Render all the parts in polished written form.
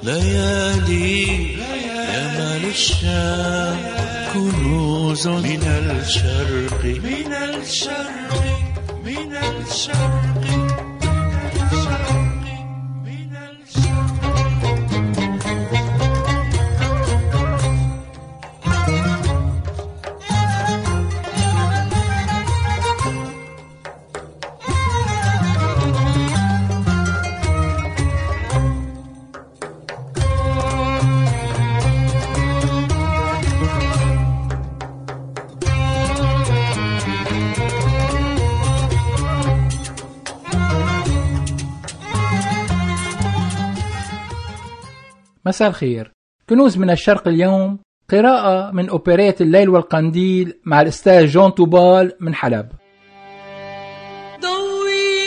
ليالي يمن الشام كنوز من الشرق من الشرق من الشرق من الشرق. مساء الخير. كنوز من الشرق اليوم قراءة من أوبريت الليل والقنديل مع الأستاذ جون طوبال من حلب. ضوي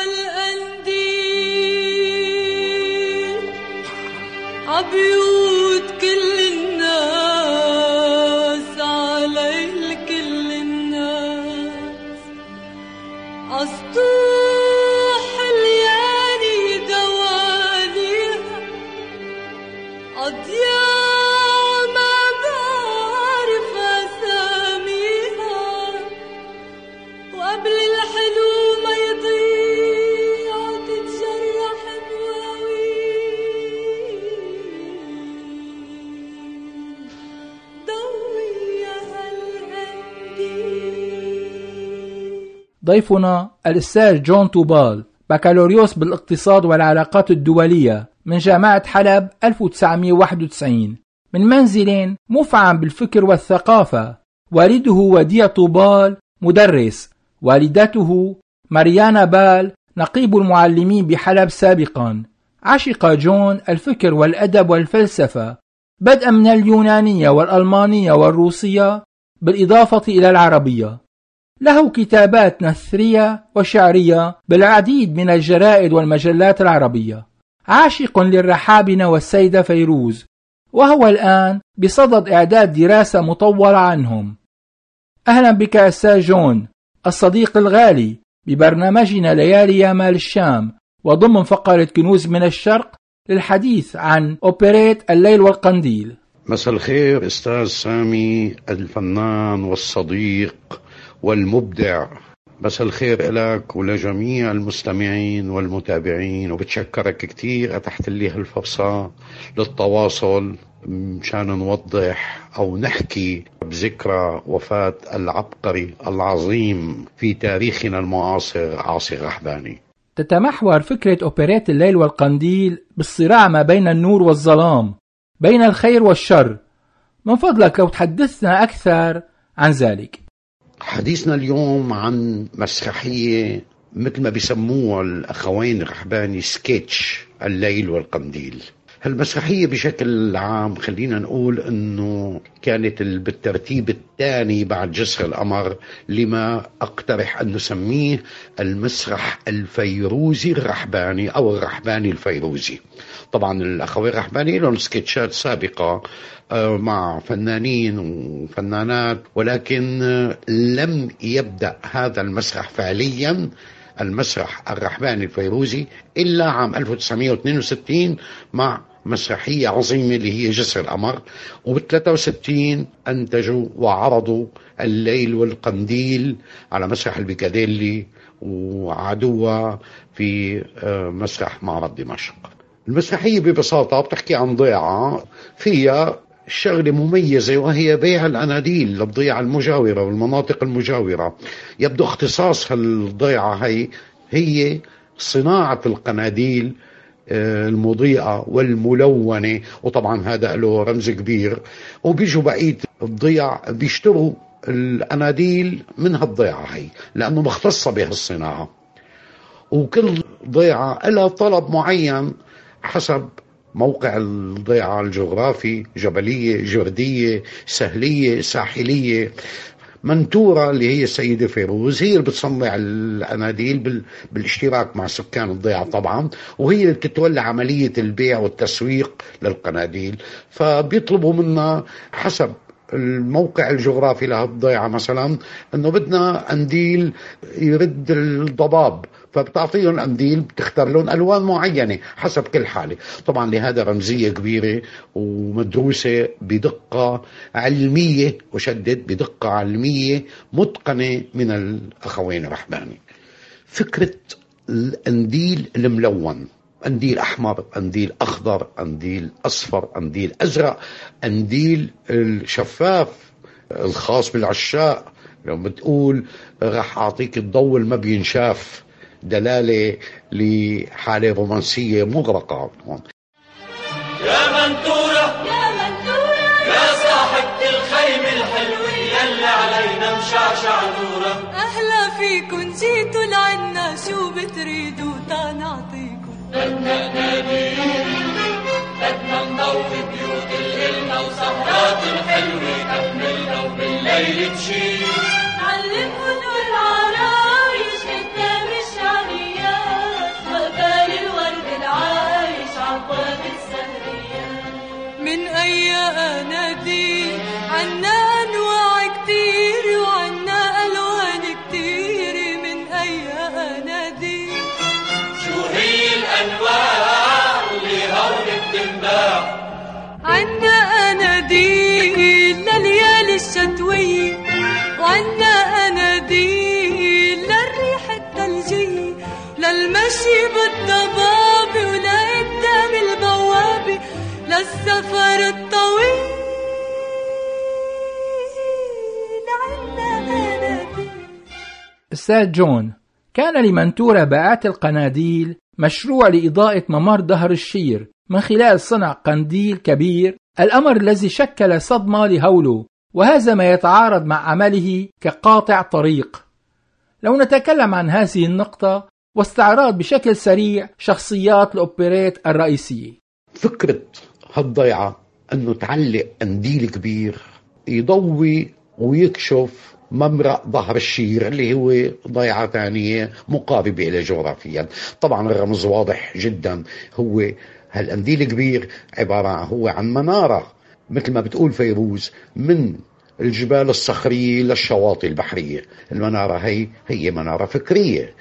هالقنديل عبيوت كل الناس على كل الناس عسطوح الليالي دواليها أضياء ما بعرف أساميها وقبل الحلو ما يضيع تتجرح مواويل ضوي هالقنديل. ضيفنا الأستاذ جون طوبال، بكالوريوس بالاقتصاد والعلاقات الدولية من جامعة حلب 1991، من منزل مفعم بالفكر والثقافة. والده وديع طوبال مدرس، والدته مريانا بال نقيب المعلمين بحلب سابقا. عشق جون الفكر والأدب والفلسفة بدءا من اليونانية والألمانية والروسية بالإضافة إلى العربية. له كتابات نثرية وشعرية بالعديد من الجرائد والمجلات العربية. عاشق للرحابنة والسيدة فيروز، وهو الآن بصدد إعداد دراسة مطولة عنهم. أهلا بك أستاذ جون الصديق الغالي ببرنامجنا ليالي يمال الشام، وضمن فقرة كنوز من الشرق للحديث عن أوبريت الليل والقنديل. مساء الخير أستاذ سامي الفنان والصديق والمبدع. مساء الخير لك ولجميع المستمعين والمتابعين، وبتشكرك كتير أتحت لي هالفرصة للتواصل مشان نوضح أو نحكي بذكرى وفاة العبقري العظيم في تاريخنا المعاصر عاصي رحباني. تتمحور فكرة أوبريت الليل والقنديل بالصراع ما بين النور والظلام، بين الخير والشر. من فضلك لو تحدثنا أكثر عن ذلك. حديثنا اليوم عن مسرحية مثل ما بيسموها الأخوين رحباني سكيتش الليل والقنديل. هالمسرحية بشكل عام خلينا نقول أنه كانت بالترتيب الثاني بعد جسر القمر لما أقترح أن نسميه المسرح الفيروزي الرحباني أو الرحباني الفيروزي. طبعا الأخوين رحباني لهم سكيتشات سابقة مع فنانين وفنانات، ولكن لم يبدأ هذا المسرح فعليا المسرح الرحباني الفيروزي إلا عام 1962 مع مسرحية عظيمة اللي هي جسر القمر، وب63 أنتجوا وعرضوا الليل والقنديل على مسرح البيكاديلي وعادوها في مسرح معرض دمشق. المسرحية ببساطة بتحكي عن ضيعة فيها شغلة مميزة، وهي بيع الأناديل للضيعة المجاورة والمناطق المجاورة. يبدو اختصاص هالضيعة هي صناعة القناديل المضيئة والملونة، وطبعا هذا له رمز كبير. وبيجوا بقية الضيع بيشتروا الأناديل من هالضيعة لأنه مختصة بهالصناعة، وكل ضيعة لها طلب معين حسب موقع الضيعة الجغرافي، جبلية، جردية، سهلية، ساحلية. منتورة اللي هي السيدة فيروز هي اللي بتصنع الأناديل بالاشتراك مع سكان الضيعة طبعا، وهي اللي بتتولى عملية البيع والتسويق للقناديل. فبيطلبوا منا حسب الموقع الجغرافي لهالضيعة مثلا انه بدنا قنديل يرد الضباب فبتعطيهم قنديل، بتختار لهم ألوان معينة حسب كل حالة. طبعا لهذا رمزية كبيرة ومدروسة بدقة علمية، وشدد بدقة علمية متقنة من الأخوين الرحباني. فكرة القنديل الملون، قنديل أحمر، قنديل أخضر، قنديل أصفر، قنديل أزرق، قنديل الشفاف الخاص بالعشاق، لو بتقول راح أعطيك الضوء اللي ما بينشاف، دلالة لحالة رومانسية مغرقة. يا منتورة يا منتورة يا صاحبة الخيم الحلوة يلي علينا مشعشع نورة، أهلا فيكن جيتوا لعنا، شو بتريدوا تنعطيكن؟ بدنا قناديل، بدنا نضوي بيوت الإلنا وسهرات الحلوة تحملنا وبالليل تشيل، علمكن والعرايش قدام الشعريات، وقبال الورد العايش عباد السهريات. من أي أناديل عنا أنواع كتير وعنا ألوان كتير، من أي أناديل شو هي الأنواع اللي هون بتنباع؟ عنا أناديل لليالي الشتوية، وعنا أناديل للريح الثلجية، للمشي بالضباب ولقدام البوابة، للسفر الطويل عنا أناديل. أستاذ جون، كان لمنتورة باعات القناديل مشروع لإضاءة ممر ظهر الشير من خلال صنع قنديل كبير، الأمر الذي شكل صدمة لهولو، وهذا ما يتعارض مع عمله كقاطع طريق. لو نتكلم عن هذه النقطة واستعراض بشكل سريع شخصيات الأوبريت الرئيسية. فكرة هالضيعة أنه تعلق قنديل كبير يضوي ويكشف ممرق ظهر الشير اللي هو ضيعة ثانية مقاربة إلى جغرافيا. طبعا الرمز واضح جدا، هو هالقنديل الكبير عبارة هو عن منارة مثل ما بتقول فيروز من الجبال الصخرية للشواطئ البحرية. المنارة هي منارة فكرية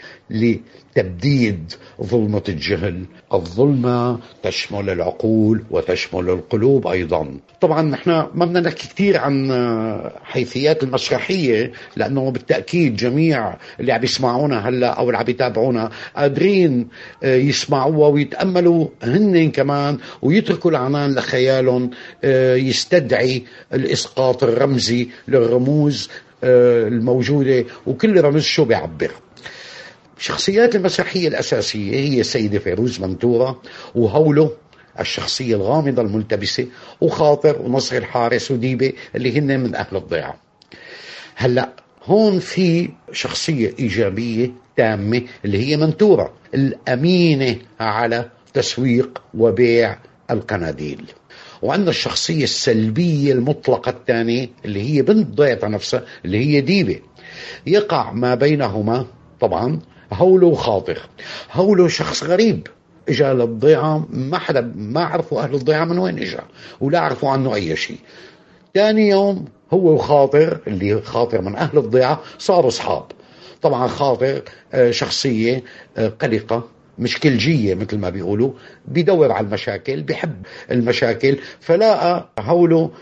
لتبديد ظلمة الجهل. الظلمة تشمل العقول وتشمل القلوب أيضا. طبعا نحن ما بدنا نحكي كثير عن حيثيات المسرحية، لأنه بالتأكيد جميع اللي عم يسمعونا هلأ أو اللي عم يتابعونا قادرين يسمعوها ويتأملوا هن كمان ويتركوا العنان لخيالهم يستدعي الإسقاط الرمزي للرموز الموجودة، وكل رمز شو بيعبر. شخصيات المسرحية الأساسية هي السيدة فيروز منتورة، وهولو الشخصية الغامضة الملتبسة، وخاطر ونصر الحارس وديبة اللي هن من أهل الضيعة. هلأ هون في شخصية إيجابية تامة اللي هي منتورة الأمينة على تسويق وبيع القناديل، وعندنا الشخصية السلبية المطلقة الثانية اللي هي بنت ضيعة نفسها اللي هي ديبة. يقع ما بينهما طبعا هولو وخاطر. هولو شخص غريب اجا للضيعة، ما عرفوا اهل الضيعة من وين اجا ولا عرفوا عنه اي شيء. ثاني يوم هو وخاطر اللي خاطر من اهل الضيعة صاروا اصحاب. طبعا خاطر شخصية قلقة مشكلجية مثل ما بيقولوا، بيدور على المشاكل، بيحب المشاكل، فلاقى هولو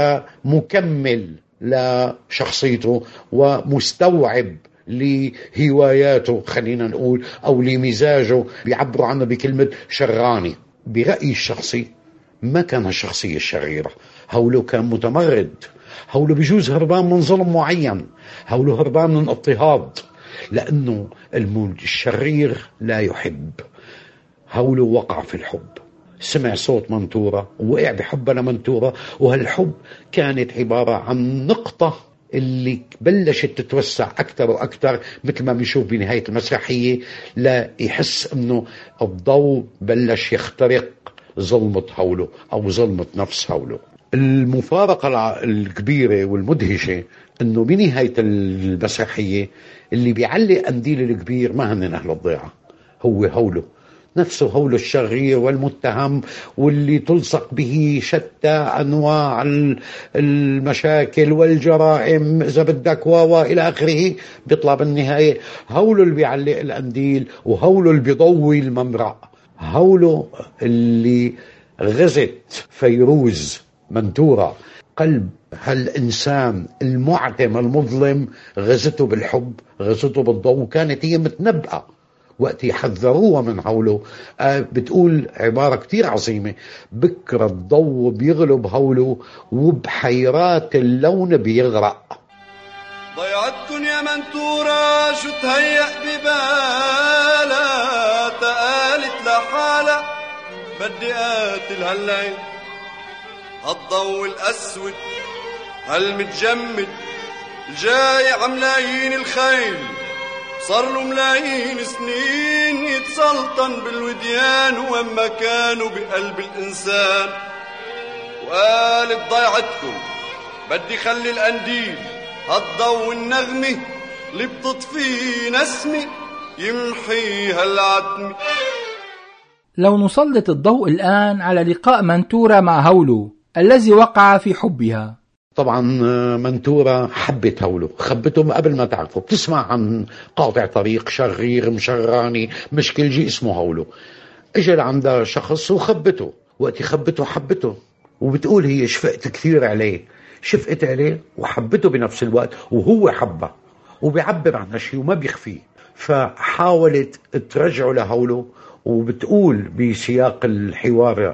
كمكمل لشخصيته ومستوعب لهواياته خلينا نقول، أو لمزاجه، بيعبروا عنه بكلمة شراني. برأيي الشخصي ما كان الشخصية الشريرة، هولو كان متمرد، هولو بيجوز هربان من ظلم معين، هولو هربان من اضطهاد، لأنه الشرير لا يحب. هولو وقع في الحب، سمع صوت منتورة ووقع بحبها لمنتورة، وهالحب كانت عبارة عن نقطة اللي بلشت تتوسع أكثر وأكثر مثل ما بنشوف بنهاية المسرحية، لا يحس أنه الضوء بلش يخترق ظلمة هولو أو ظلمة نفس هولو. المفارقة الكبيرة والمدهشة أنه بنهاية المسرحية اللي بيعلق قنديل الكبير ما هن أهل الضيعة، هو هولو. نفسه هول الشرير والمتهم واللي تلصق به شتى أنواع المشاكل والجرائم إذا بدك إلى آخره، بيطلع بالنهاية هوله اللي بيعلق القنديل وهوله اللي بيضوي الممرأ، هوله اللي غزت فيروز منتورة قلب هالإنسان المعتم المظلم، غزته بالحب، غزته بالضوء. كانت هي متنبأة وقت يحذروها من هوله. بتقول عبارة كتير عظيمة: بكرة الضوء بيغلب هوله وبحيرات اللون بيغرق. ضيعتكن يا منتورة شو تهيأ ببالها، تقالت لحالة بدي قاتل هالليل. هالضوء الأسود هالمتجمد الجاي عملايين الخيل، صار له ملايين سنين يتسلطن بالوديان وما كانوا بقلب الإنسان. وقالت ضيعتكم بدي خلي القنديل هالضوء النغمة اللي بتطفي نسمي يمحي هالعتمة. لو نسلط الضوء الآن على لقاء منتورة مع هولو الذي وقع في حبها. طبعا منتورة حبت هوله، خبته قبل ما تعرفه. بتسمع عن قاطع طريق شرير مشراني مشكل جي اسمه هوله، اجى لعندها شخص وخبته. وقت خبته حبته، وبتقول هي شفقت كثير عليه، شفقت عليه وحبته بنفس الوقت، وهو حبها وبيعبر عن هالشيء وما بيخفيه. فحاولت ترجعه لهوله، وبتقول بسياق الحوار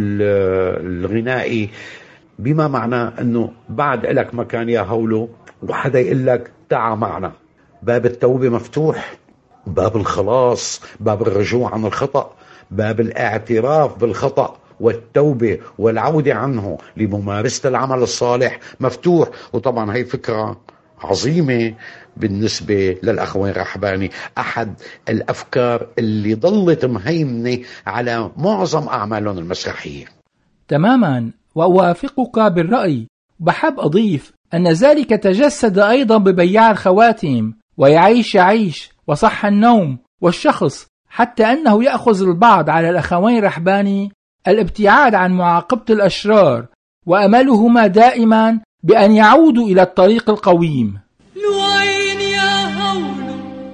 الغنائي بما معناه انه بعد لك مكان يا هولو، وحدا يقول لك تعا معنا. باب التوبة مفتوح، باب الخلاص، باب الرجوع عن الخطأ، باب الاعتراف بالخطأ والتوبة والعودة عنه لممارسة العمل الصالح مفتوح. وطبعا هي فكرة عظيمة بالنسبة للأخوين رحباني، أحد الأفكار اللي ضلت مهيمنة على معظم أعمالهم المسرحية. تماما، وأوافقك بالرأي. بحب أضيف أن ذلك تجسد أيضا ببياع الخواتم ويعيش يعيش وصح النوم والشخص، حتى أنه يأخذ البعض على الأخوين رحباني الابتعاد عن معاقبة الأشرار، وأملهما دائما بأن يعودوا إلى الطريق القويم. الوين يا هولو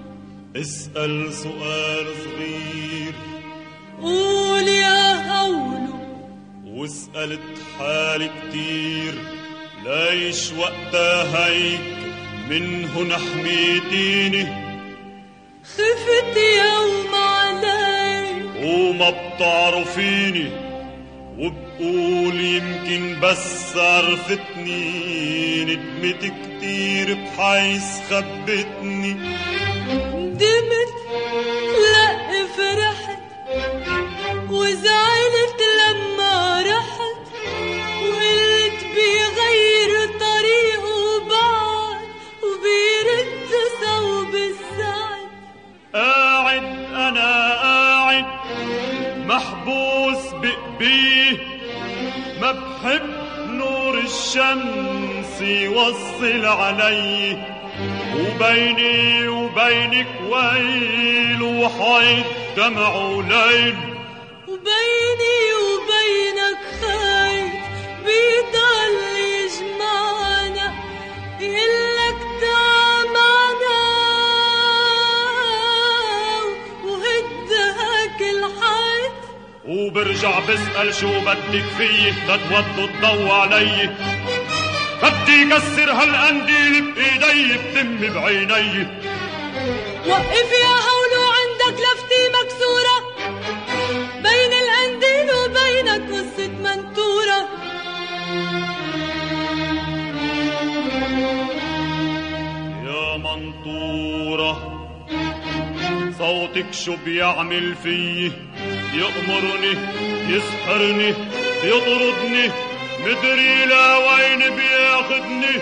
اسأل سؤال صغير، قول يا هولو واسألت حالي كتير، ليش وقتها هيك من هنا حميتيني؟ خفت يوم علي وما بتعرفيني، وبقول يمكن بس عرفتني، ندمت كتير بحيث خبتني. ندمت لا فرحت، وزعلت لما رحت، وقلت بيغير طريقه وبعد وبيرد صوب الزعل. قاعد أنا قاعد محبوس بقبيه، ما بحب نور الشمس يوصل علي، وبيني وبينك ويل وحيد دمع وليل، وبيني وبينك خيط بيضل يجمعنا، يقلك تعا معنا وهد هاك الحيط. وبرجع بسأل شو بدك فيي تتوضوا الضو علي، بدي كسر هالقنديل بإيدي بتم بعيني. وقف يا هولو عندك لفتي مكسورة، بين القنديل وبينك قصة منتورة. يا منطورة صوتك شو بيعمل فيي؟ يأمرني يسحرني يطردني، مدري لا وين بياخدني.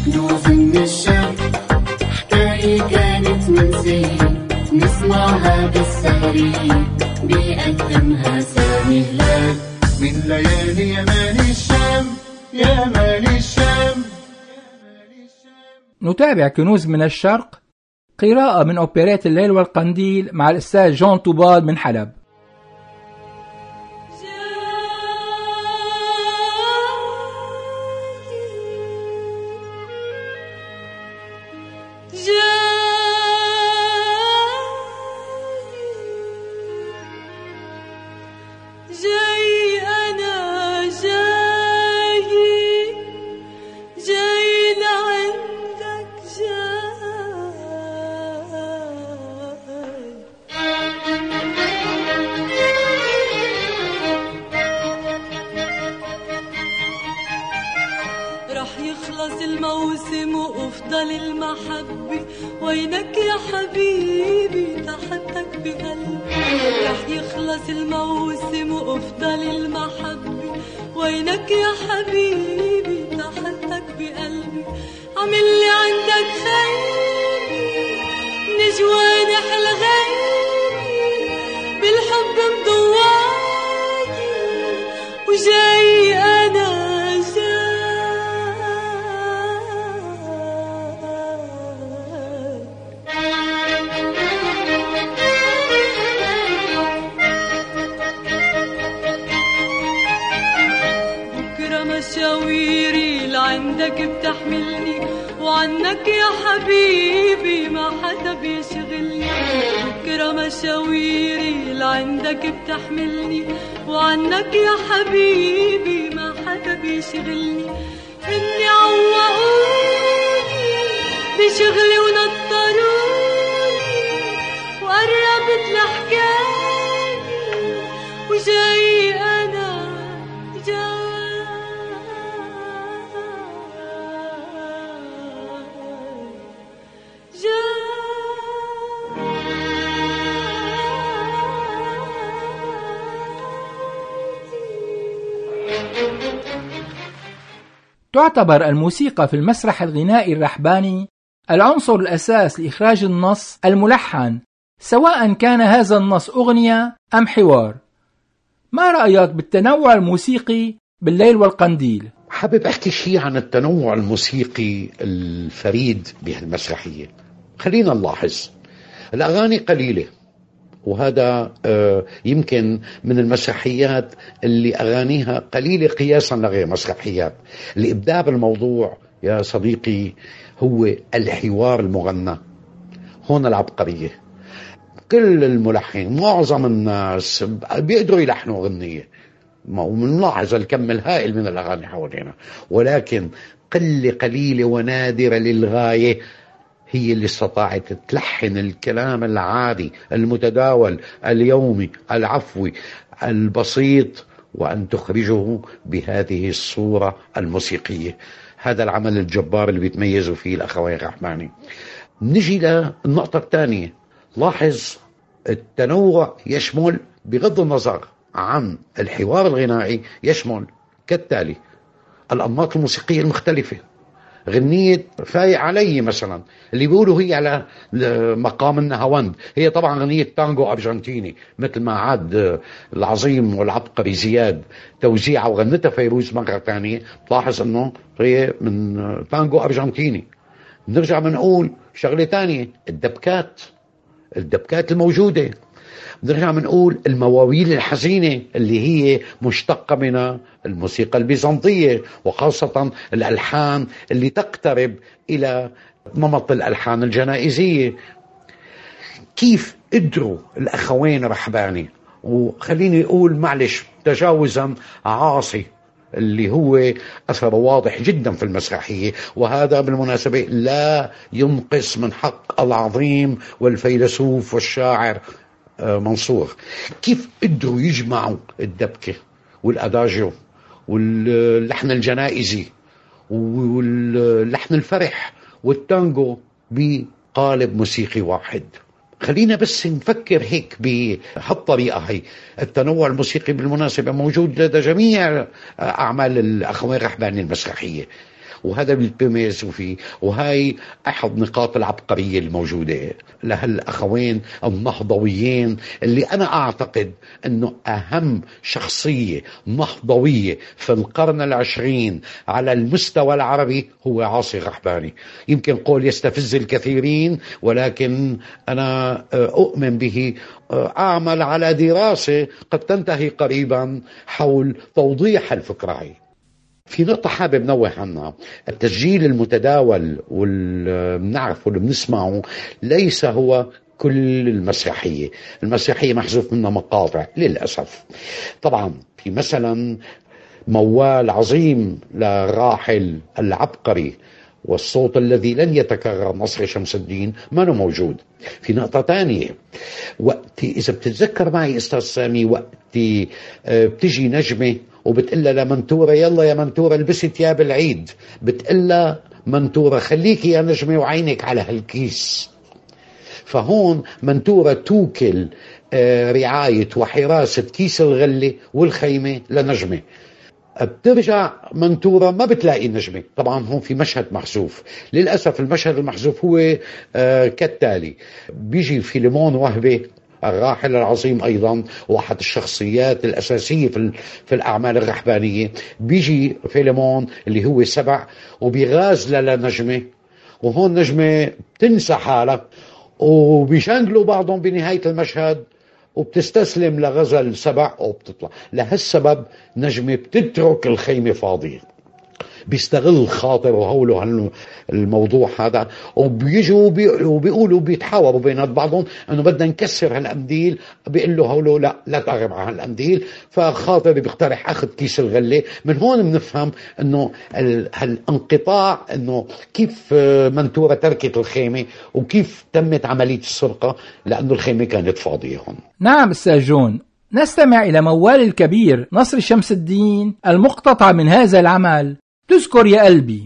نوف من الشام حكاية كانت منسية، نسمعها السهرية بيقدمها سامي هلال من ليالي يمان الشام يمان الشام. نتابع كنوز من الشرق، قراءة من أوبريت الليل والقنديل مع الأستاذ جون طوبال من حلب. الموسم وأفضل المحبة وينك يا حبيبي تحتك بقلبي. رح يخلص الموسم وأفضل المحبة وينك يا حبيبي تحتك بقلبي. عملي عندك خيبي من جوانح الغيبي بالحب مضواقي وجاي أنا مشاويري لعندك بتحملني وعنك يا حبيبي ما حدا بيشغلني. بكرة مشاويري لعندك بتحملني وعنك يا حبيبي ما حدا بيشغلني. إني عوقوني بشغلي ونطروني وقربت لحكاية وجاي أنا جاي. تعتبر الموسيقى في المسرح الغنائي الرحباني العنصر الأساس لإخراج النص الملحن، سواء كان هذا النص أغنية أم حوار. ما رأيك بالتنوع الموسيقي بالليل والقنديل؟ حابب أحكي شيء عن التنوع الموسيقي الفريد بهالمسرحية. خلينا نلاحظ الأغاني قليلة، وهذا يمكن من المسرحيات اللي أغانيها قليلة قياسا لغير مسرحيات. الإبداع بالموضوع يا صديقي هو الحوار المغنى، هون العبقرية. كل الملحن معظم الناس بيقدروا يلحنوا أغنية، ومنلاحظ الكم الهائل من الأغاني حوالينا، ولكن قليلة ونادرة للغاية هي اللي استطاعت تلحن الكلام العادي المتداول اليومي العفوي البسيط وأن تخرجه بهذه الصورة الموسيقية. هذا العمل الجبار اللي بيتميزوا فيه الأخوين الرحباني. نجي للنقطة الثانية. لاحظ التنوع يشمل بغض النظر عن الحوار الغنائي يشمل كالتالي: الأنماط الموسيقية المختلفة. غنية فايق علي مثلا اللي بيقولوا هي على مقام النهاوند، هي طبعا غنية تانجو أرجنتيني، مثل ما عاد العظيم والعبقري زياد توزيعها وغنتها فيروز مرة ثانية. تلاحظ انه هي من تانجو أرجنتيني. نرجع بنقول شغلة ثانية، الدبكات الموجودة. نرجع بنقول المواويل الحزينة اللي هي مشتقة من الموسيقى البيزنطية، وخاصة الألحان اللي تقترب إلى نمط الألحان الجنائزية. كيف قدروا الأخوين رحباني، وخليني أقول معلش تجاوزا عاصي اللي هو أثر واضح جدا في المسرحية، وهذا بالمناسبة لا ينقص من حق العظيم والفيلسوف والشاعر منصور. كيف قدروا يجمعوا الدبكة والأداجيو واللحن الجنائزي واللحن الفرح والتانجو بقالب موسيقي واحد. خلينا بس نفكر هيك بهالطريقة. هي التنوع الموسيقي بالمناسبة موجود لدى جميع أعمال الأخوين رحباني المسرحية، وهذا اللي بيميزوا فيه، وهي أحد نقاط العبقرية الموجودة لهالأخوين النهضويين، اللي أنا أعتقد أنه أهم شخصية نهضوية في القرن العشرين على المستوى العربي هو عاصي الرحباني. يمكن قول يستفز الكثيرين، ولكن أنا أؤمن به. أعمل على دراسة قد تنتهي قريبا حول توضيح الفكرة هي. في نقطة حابب نوه عنها: التسجيل المتداول واللي بنعرفه واللي بنسمعه ليس هو كل المسرحية. المسرحية محذوف منها مقاطع للأسف. طبعا في مثلا موال عظيم للراحل العبقري والصوت الذي لن يتكرر نصر شمس الدين ما هو موجود. في نقطة تانية، وقت إذا بتتذكر معي أستاذ سامي، وقت بتجي نجمة وبتقلها لمنتورة يلا يا منتورة البسي ثياب العيد، بتقلها منتورة خليكي يا نجمة وعينك على هالكيس. فهون منتورة توكل رعاية وحراسة كيس الغلة والخيمة لنجمة. بترجع منتورة ما بتلاقي النجمة. طبعا هون في مشهد محذوف للأسف. المشهد المحذوف هو كالتالي: بيجي فيلمون وهبي الراحل العظيم أيضا وأحد الشخصيات الأساسية في الأعمال الرحبانية، بيجي فيلمون اللي هو سبع وبيغازل لنجمة، وهون نجمة بتنسى حالها وبيشنقلوا بعضهم بنهاية المشهد وبتستسلم لغزل سبع وبتطلع. لهالسبب نجمة بتترك الخيمة فاضية. بيستغل خاطر وهوله الموضوع هذا، وبيجوا وبيقولوا بيتحاوروا بين بعضهم انه بدنا نكسر هالقنديل. بيقول له هوله لا تقرب على هالقنديل. فخاطر بيقترح اخذ كيس الغله. من هون بنفهم انه هالانقطاع، انه كيف منتورة تركت الخيمه وكيف تمت عمليه السرقه، لانه الخيمه كانت فاضيه هون. نعم أستاذ جون، نستمع إلى موال الكبير نصر شمس الدين المقتطع من هذا العمل. تذكر يا قلبي.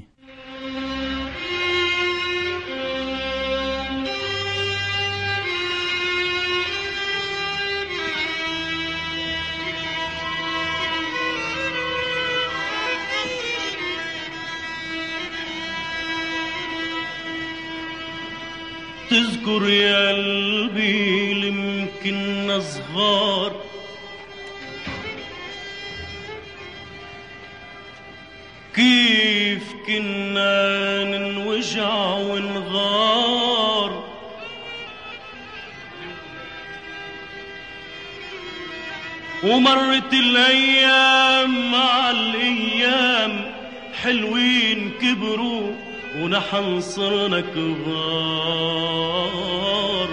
تذكر يا قلبي لمكننا صغار، كيف كنا ننوجع ونغار، ومرت الأيام مع الأيام، حلوين كبروا ونحن صرنا كبار.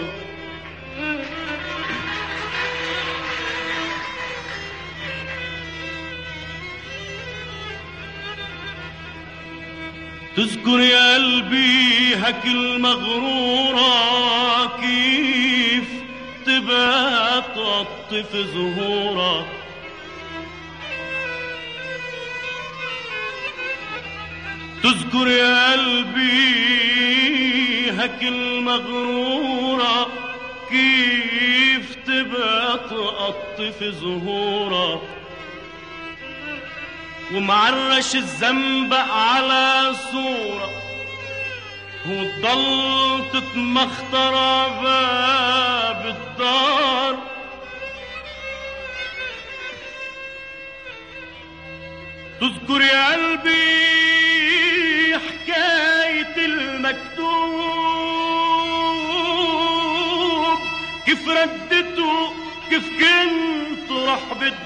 تذكر يا قلبي هك المغرورة، كيف تبقى تقطف زهورة، تذكر يا قلبي هك المغرورة، كيف تبقى تقطف زهورة، ومعرش الزنبق على صورة، وتضل تتمخطر باب الدار. تذكر يا قلبي حكاية المكتوب، كيف ردته كيف كنت رح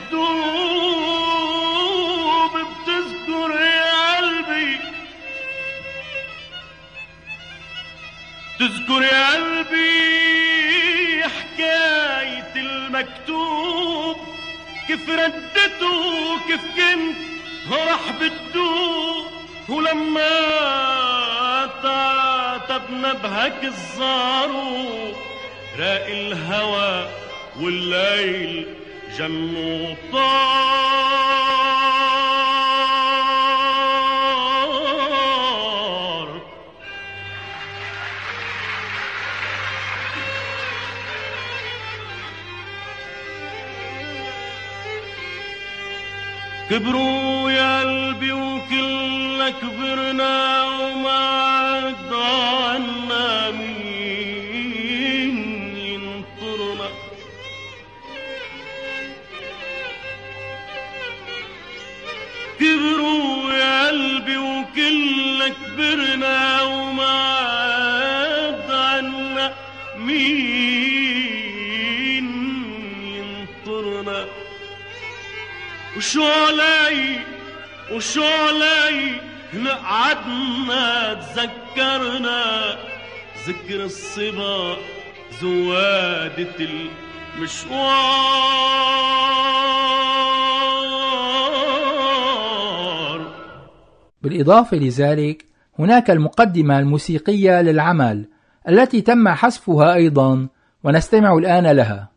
بتدوب. بتذكر يا قلبي، تذكر يا قلبي حكاية المكتوب، كيف ردته كيف كنت رح بتدوب. ولما تعتبنا بهك الزارو، راقي الهوى والليل جنو طار. كبروا يا قلبي وكلنا كبرنا وما عاد عنا مين ينطرنا. كبروا يا قلبي وكلنا كبرنا وما عاد عنا مين ينطرنا. وشو علي نقعدنا تذكرنا ذكر الصبا زوادة المشوار. بالإضافة لذلك هناك المقدمة الموسيقية للعمل التي تم حذفها أيضا، ونستمع الآن لها.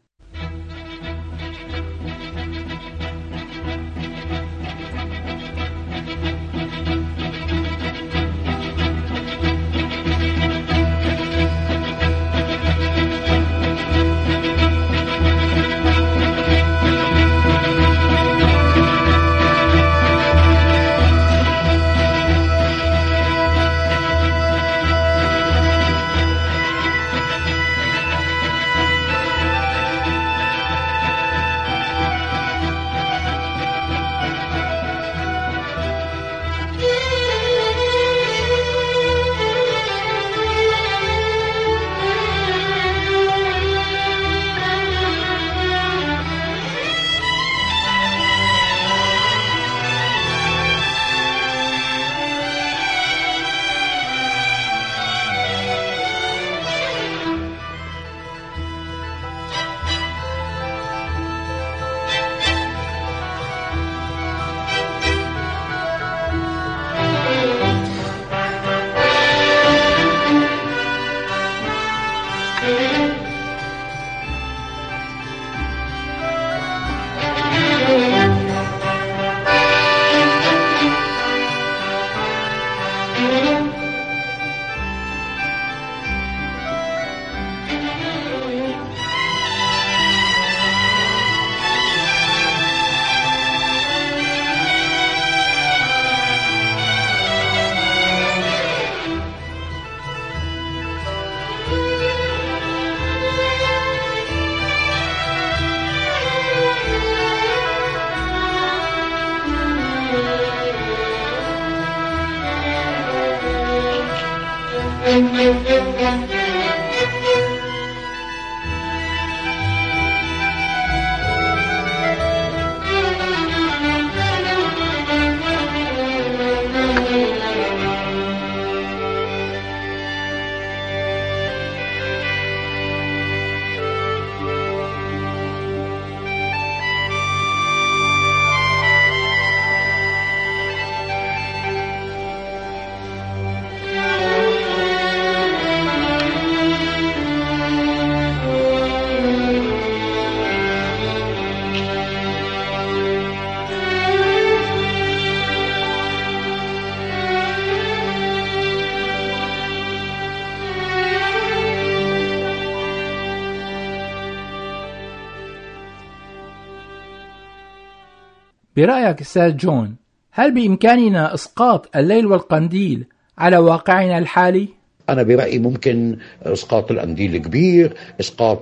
برأيك أستاذ جون، هل بإمكاننا إسقاط الليل والقنديل على واقعنا الحالي؟ أنا برأيي ممكن إسقاط القنديل الكبير، إسقاط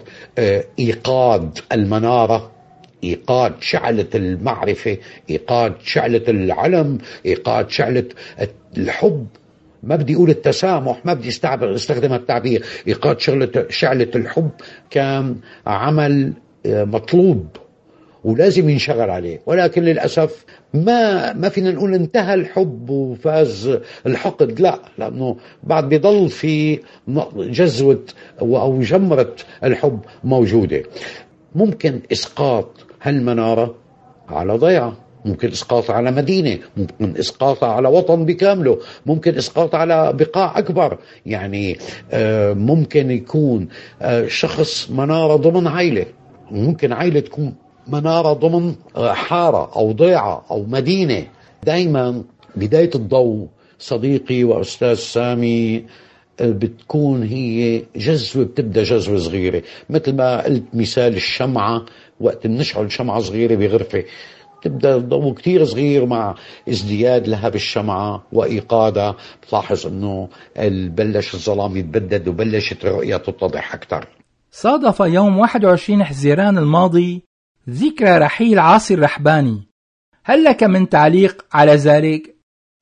إيقاد المنارة، إيقاد شعلة المعرفة، إيقاد شعلة العلم، إيقاد شعلة الحب. ما بدي أقول التسامح، ما بدي استخدم التعبير. إيقاد شعلة الحب كان عمل مطلوب ولازم ينشغل عليه، ولكن للأسف ما فينا نقول انتهى الحب وفاز الحقد، لا، لأنه بعد بيضل في جزوة أو جمرة الحب موجودة. ممكن إسقاط هالمنارة على ضيعة، ممكن إسقاطها على مدينة، ممكن إسقاطها على وطن بكامله، ممكن إسقاطها على بقاع أكبر. يعني ممكن يكون شخص منارة ضمن عائلة، ممكن عائلة تكون منارة ضمن حارة أو ضيعة أو مدينة. دايما بداية الضوء صديقي وأستاذ سامي بتكون هي جزوة، بتبدأ جزوة صغيرة، مثل ما قلت مثال الشمعة. وقت بنشعل شمعة صغيرة بغرفة تبدأ الضوء كتير صغير مع ازدياد لهب الشمعة وإيقادها، بتلاحظ أنه بلش الظلام يتبدد وبلشت الرؤية تتضح أكثر. صادف يوم 21 حزيران الماضي ذكرى رحيل عاصي الرحباني، هل لك من تعليق على ذلك؟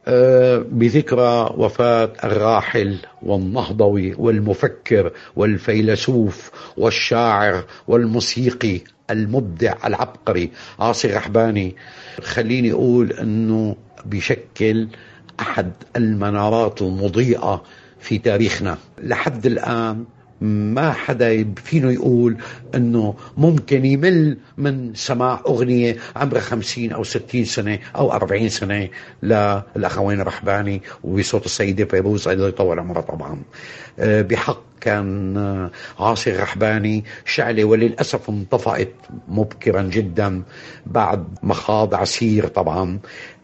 بذكرى وفاة الراحل والنهضوي والمفكر والفيلسوف والشاعر والموسيقي المبدع العبقري عاصي الرحباني، خليني أقول أنه بيشكل أحد المنارات المضيئة في تاريخنا. لحد الآن ما حدا فينه يقول أنه ممكن يمل من سماع أغنية عمرها 50 أو 60 سنة أو 40 سنة للأخوين الرحباني وبصوت السيدة فيروز الله يطول عمرها. طبعا بحق كان عاصي الرحباني شعلة وللأسف انطفأت مبكرا جدا بعد مخاض عسير. طبعا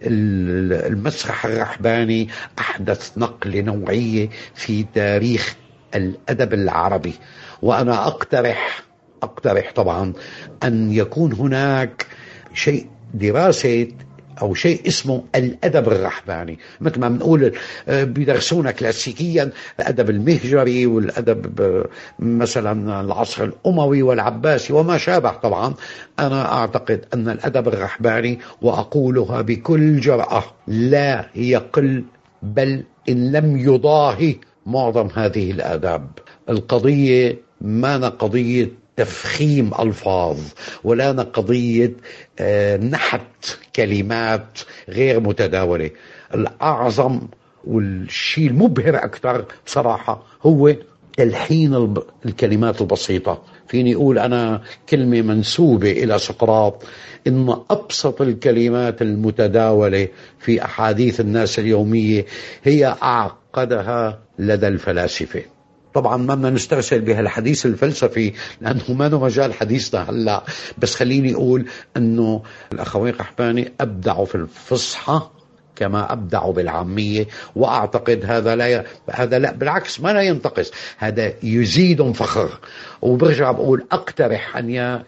المسرح الرحباني أحدث نقلة نوعية في تاريخ الأدب العربي، وأنا أقترح طبعا أن يكون هناك شيء دراسة أو شيء اسمه الأدب الرحباني، مثل ما بنقول بيدرسونا كلاسيكيا الأدب المهجري والأدب مثلا العصر الأموي والعباسي وما شابه. طبعا أنا أعتقد أن الأدب الرحباني، وأقولها بكل جرأة، لا يقل بل إن لم يضاهي معظم هذه الآداب. القضية ما قضية تفخيم ألفاظ ولا قضية نحت كلمات غير متداولة. الأعظم والشيء المبهر أكثر بصراحة هو تلحين الكلمات البسيطة. فيني أقول أنا كلمة منسوبة إلى سقراط إن أبسط الكلمات المتداولة في أحاديث الناس اليومية هي أعقدها لدى الفلاسفة. طبعا ما بدنا نسترسل بهالحديث الفلسفي لأنه ما له مجال حديثنا هلا، بس خليني أقول أنه الأخوين الرحباني أبدعوا في الفصحى كما أبدعوا بالعامية، وأعتقد هذا لا بالعكس ما لا ينتقص، هذا يزيد فخر. وبرجع بقول أقترح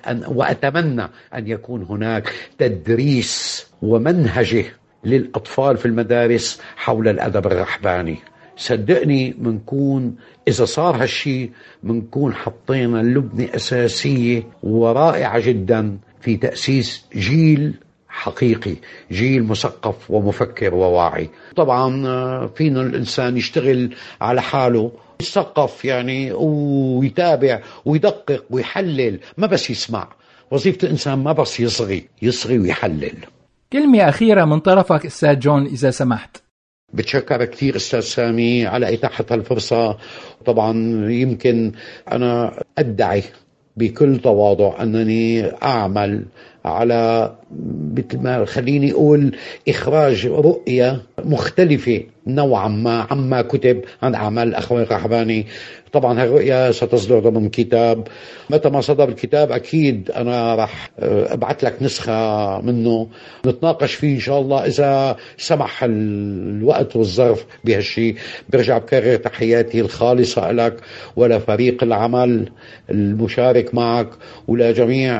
وأتمنى أن يكون هناك تدريس ومنهجه للأطفال في المدارس حول الأدب الرحباني. صدقني منكون إذا صار هالشي منكون حطينا اللبنة أساسية ورائعة جدا في تأسيس جيل حقيقي، جيل مثقف ومفكر وواعي. طبعا فينا الإنسان يشتغل على حاله، يثقف يعني ويتابع ويدقق ويحلل، ما بس يسمع. وظيفة الإنسان ما بس يصغي ويحلل. كلمة أخيرة من طرفك أستاذ جون إذا سمحت. بتشكر كثير أستاذ سامي على إتاحة هالفرصة. طبعا يمكن أنا أدعي بكل تواضع أنني أعمل على مثل ما خليني أقول إخراج رؤية مختلفة نوعا ما عما كتب عن أعمال الأخوين الرحباني. طبعا هالرؤية ستصدر ضمن كتاب، متى ما صدر الكتاب أكيد أنا رح أبعث لك نسخة منه نتناقش فيه إن شاء الله إذا سمح الوقت والظرف بهالشي. برجع بكرر تحياتي الخالصة لك ولفريق العمل المشارك معك ولجميع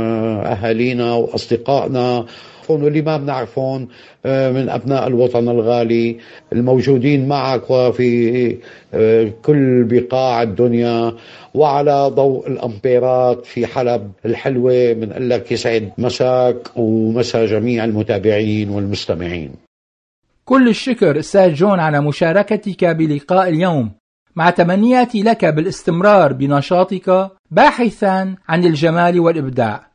أهالينا وأصدقائنا واللي ما بنعرفون من أبناء الوطن الغالي الموجودين معك وفي كل بقاع الدنيا. وعلى ضوء الأمبيرات في حلب الحلوة بنقول لك يسعد مساك ومسا جميع المتابعين والمستمعين. كل الشكر أستاذ جون على مشاركتك بلقاء اليوم، مع تمنياتي لك بالاستمرار بنشاطك باحثا عن الجمال والإبداع.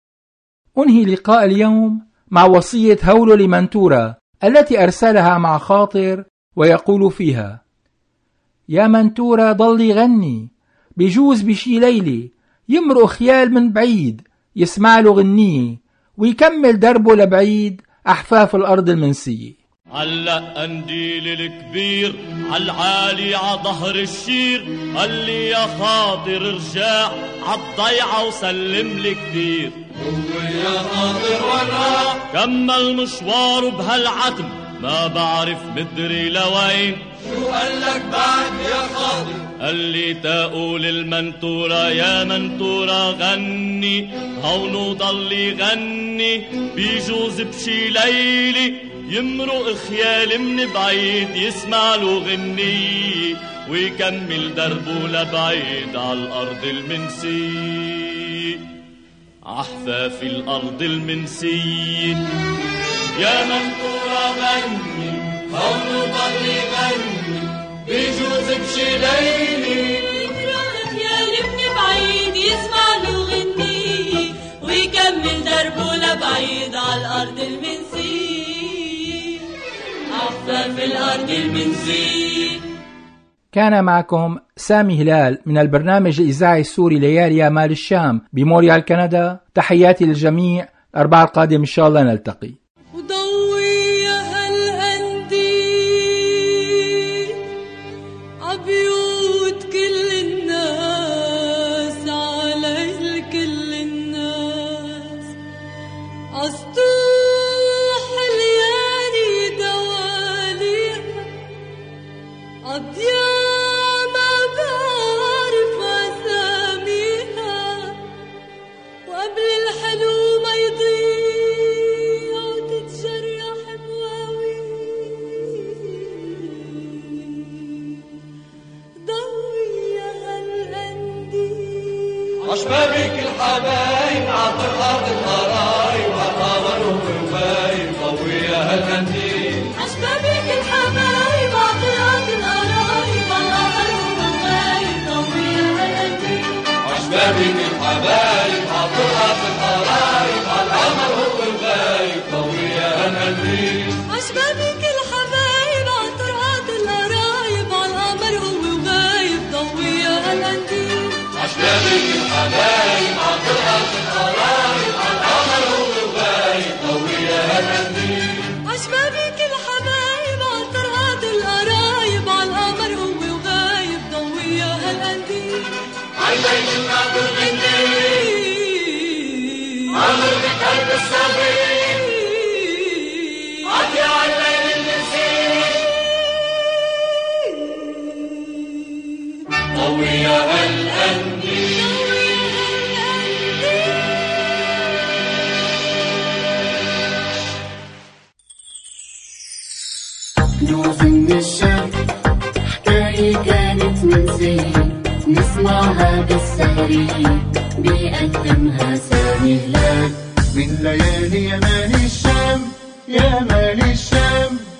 أنهي لقاء اليوم مع وصية هولو لمنتورة التي أرسلها مع خاطر ويقول فيها: يا منتورة ضلي غني، بيجوز بشي ليلي يمرق خيال من بعيد يسمع له غنية ويكمل دربه لبعيد أحفاف الأرض المنسية. علق قنديل الكبير عالعالي عظهر الشير، قال لي يا خاطر ارجع عالضيعة وسلم لي كتير. هو يا خاطر وراح كمل مشواره بهالعتم، ما بعرف مدري لوين. شو قال لك بعد يا خاطر؟ اللي تقول المنتورة يا منتورة غني، هون ضل يغني بيجوز بشي ليلي يمرق خيال من بعيد يسمع له غني ويكمل دربه لبعيد عالأرض المنسي، عحفاف الأرض المنسي. يا منتورة غني هون ضل يغني بيجوز بشي ليلي يمرق خيال من بعيد يسمع له غني ويكمل دربه لبعيد عالأرض المنسي، عفاف الأرض المنسي. كان معكم سامي هلال من البرنامج الإذاعي السوري ليالي آمال الشام بمونريال كندا. تحياتي للجميع، الأربعاء القادم إن شاء الله نلتقي. وضوي يا هالقنديل عبيوت كل الناس على كل الناس، عسطوح ليالي دواليها عضياء ما بعرف أساميها، وقبل الحلو ما يضيع وتتجرح بواويل، ضوي يا هالقنديل عشبابك الحبايب عطرقات القرايب عطاور وغايب، ضوي يا هالقنديل. عشبابك الحبايب عطرقات القرايب عالقمر وغايب، ضوي يا هالقنديل. عشبابك الحبايب عطرقات القرايب عالقمر وغايب، ضوي يا هالقنديل. عشبابك الحبايب عطرقات القرايب عالقمر وغايب، ضوي يا هالقنديل. عشبابك الحبايب عطرقات القرايب عالقمر وغايب، ضوي يا هالقنديل. عشبابك الحبايب عطرقات القرايب عالقمر وغايب، ضوي يا هالقنديل. عينيك الناظر الليل عمر بقلب الصبي عطيا الليل المسير، ضوي يا هالقنديل. كنوز من الشام حكاية كانت منسية نسمعها بالسهرية بيقدمها سامي هلال من ليالي يا مان الشام، يا مان الشام.